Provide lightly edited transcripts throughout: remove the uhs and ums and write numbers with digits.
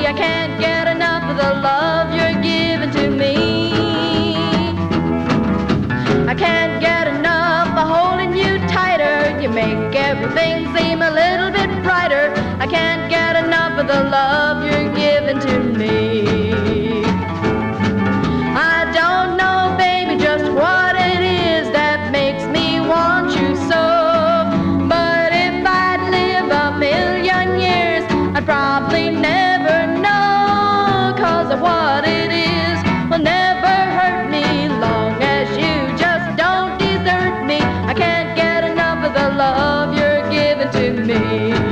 I can't get enough of the love you're giving to me. I can't get enough of holding you tighter. You make everything seem a little bit brighter. I can't get enough of the love you're giving to me. I don't know, baby, just what it is that makes me want you so. But if I'd live a million years, I'd probably never know. 'Cause of what it is will never hurt me long as you just don't desert me. I can't get enough of the love you're giving to me.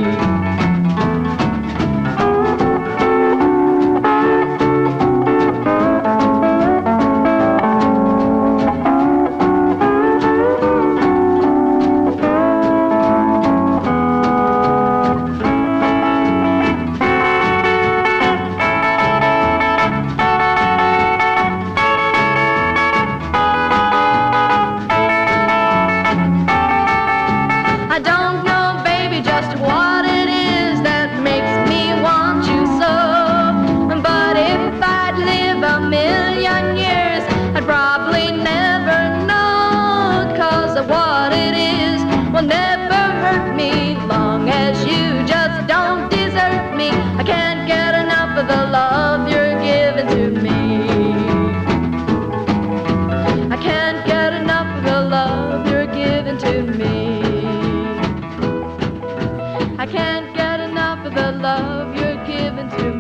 I don't know, baby, just what it is that makes me want you so. But if I'd live a million years, I'd probably never know. 'Cause of what it is will never hurt me long as you just don't desert me. I can't get enough of the love you're giving to me. I can't get enough of the love you're giving to me. I can't get enough of the love you're giving to me.